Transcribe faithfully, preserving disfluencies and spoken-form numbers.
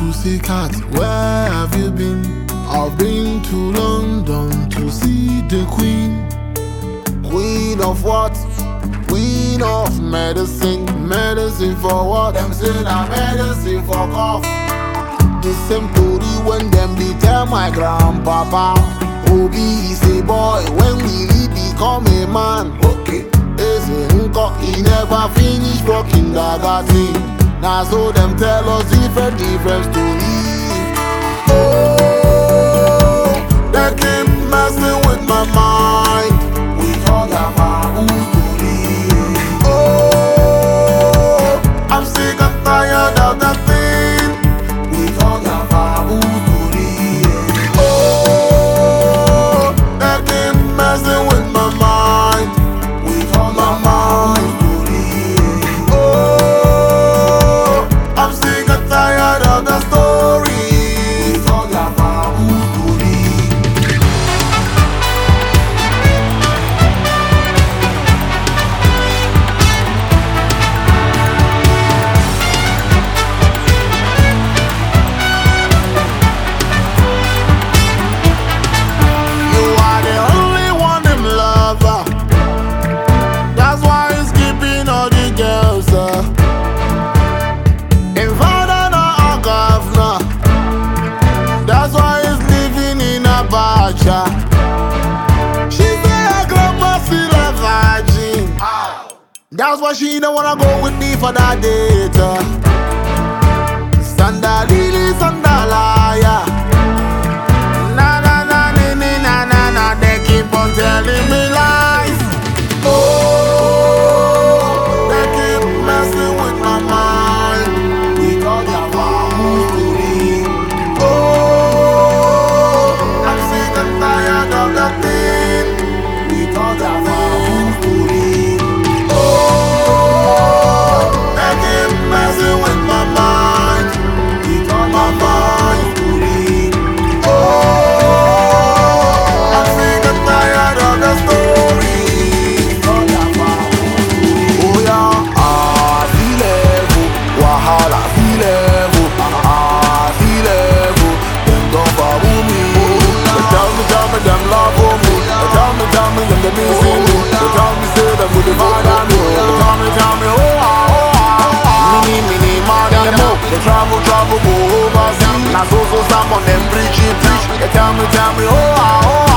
Pussycat, where have you been? I've been to London to see the Queen. Queen of what? Queen of medicine. Medicine for what? Them say na medicine for cough. The same story when them be tell my grandpapa. Obi is a boy when we really become a man. Okay. Eze nko, he never finish working kindergarten. Now so them tell us different different stories. Oh, they keep messing with my mind. We talk about who's story. Oh, I'm sick and tired of that thing. We talk about who's story. Oh, they keep messing with my mind. We talk about who's story. Oh, I'm sick and tired of the story. We talk about who's story. You are the only one them lover. That's why he's keeping all the girls. Uh. In father no a governor. That's why he's living in a bacha. She say her grandma still a virgin. That's why she don't wanna go with me for that date. Uh. Sandalili, sandalaya. Na na na ni ni na na na. They keep on telling me lies. Oh, they keep messing with my mind. We talk about who's story. Oh, I'm sick and tired of that thing. We talk about who's story. Oh, they keep messing with my mind. We talk about story. Oh, I'm sick and tired of the story. Talk about oh yeah, ah, feel level, wahala, feel level, ah, feel level. Them don't follow me. They tell me, tell me, them love for me. They tell me, tell me, them they missing me. They tell me, say them with the father me. They tell me, tell me, oh ah, oh ah, oh ah. Mini, mini, man, them up. They travel, travel, go overseas. Now so, so, some on them preach, preach. They tell me, tell me, oh ah, oh ah.